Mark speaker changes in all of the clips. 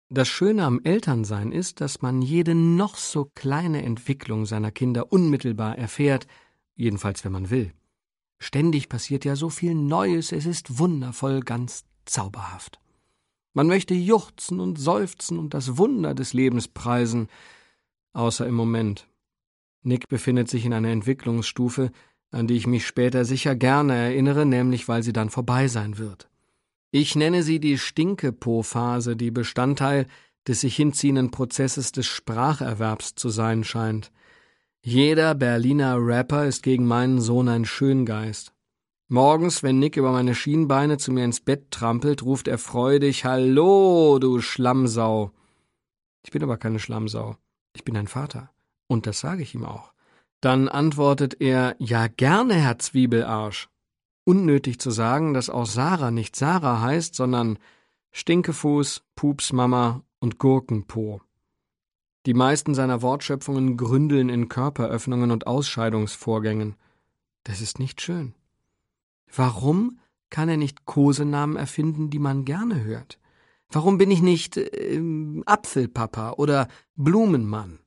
Speaker 1: Das Schöne am Elternsein ist, dass man jede noch so kleine Entwicklung seiner Kinder unmittelbar erfährt, jedenfalls wenn man will. Ständig passiert ja so viel Neues, es ist wundervoll, ganz zauberhaft. Man möchte juchzen und seufzen und das Wunder des Lebens preisen, außer im Moment. Nick befindet sich in einer Entwicklungsstufe, an die ich mich später sicher gerne erinnere, nämlich weil sie dann vorbei sein wird. Ich nenne sie die Stinkepo-Phase, die Bestandteil des sich hinziehenden Prozesses des Spracherwerbs zu sein scheint. Jeder Berliner Rapper ist gegen meinen Sohn ein Schöngeist. Morgens, wenn Nick über meine Schienbeine zu mir ins Bett trampelt, ruft er freudig: »Hallo, du Schlammsau!« Ich bin aber keine Schlammsau. Ich bin ein Vater. Und das sage ich ihm auch. Dann antwortet er: »Ja, gerne, Herr Zwiebelarsch.« Unnötig zu sagen, dass auch Sarah nicht Sarah heißt, sondern Stinkefuß, Pupsmama und Gurkenpo. Die meisten seiner Wortschöpfungen gründeln in Körperöffnungen und Ausscheidungsvorgängen. Das ist nicht schön. Warum kann er nicht Kosenamen erfinden, die man gerne hört? Warum bin ich nicht Apfelpapa oder Blumenmann?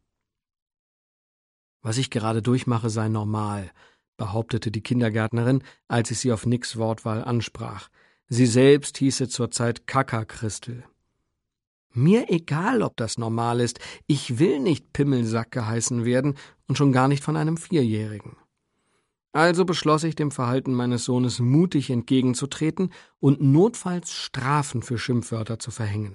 Speaker 1: Was ich gerade durchmache, sei normal, behauptete die Kindergärtnerin, als ich sie auf Nicks Wortwahl ansprach. Sie selbst hieße zurzeit Kaka-Christel. Mir egal, ob das normal ist. Ich will nicht Pimmelsack geheißen werden und schon gar nicht von einem 4-Jährigen. Also beschloss ich, dem Verhalten meines Sohnes mutig entgegenzutreten und notfalls Strafen für Schimpfwörter zu verhängen.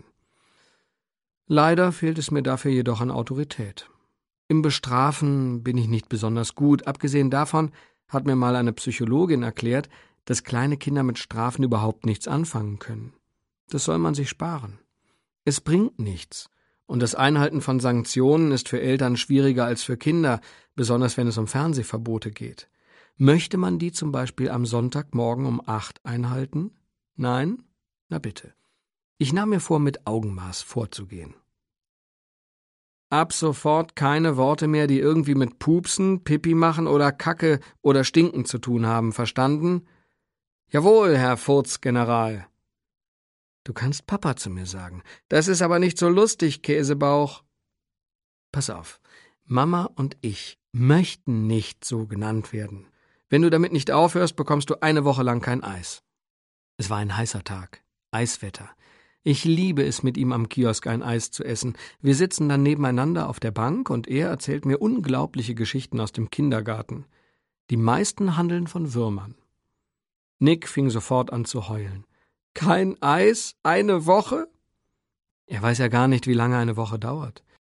Speaker 1: Leider fehlt es mir dafür jedoch an Autorität. Im Bestrafen bin ich nicht besonders gut. Abgesehen davon hat mir mal eine Psychologin erklärt, dass kleine Kinder mit Strafen überhaupt nichts anfangen können. Das soll man sich sparen. Es bringt nichts. Und das Einhalten von Sanktionen ist für Eltern schwieriger als für Kinder, besonders wenn es um Fernsehverbote geht. Möchte man die zum Beispiel am Sonntagmorgen um 8 einhalten? Nein? Na bitte. Ich nahm mir vor, mit Augenmaß vorzugehen. Ab sofort keine Worte mehr, die irgendwie mit Pupsen, Pipi machen oder Kacke oder Stinken zu tun haben, verstanden? Jawohl, Herr Furzgeneral. Du kannst Papa zu mir sagen. Das ist aber nicht so lustig, Käsebauch. Pass auf, Mama und ich möchten nicht so genannt werden. Wenn du damit nicht aufhörst, bekommst du eine Woche lang kein Eis. Es war ein heißer Tag, Eiswetter. Ich liebe es, mit ihm am Kiosk ein Eis zu essen. Wir sitzen dann nebeneinander auf der Bank und er erzählt mir unglaubliche Geschichten aus dem Kindergarten. Die meisten handeln von Würmern. Nick fing sofort an zu heulen. Kein Eis? Eine Woche? Er weiß ja gar nicht, wie lange eine Woche dauert.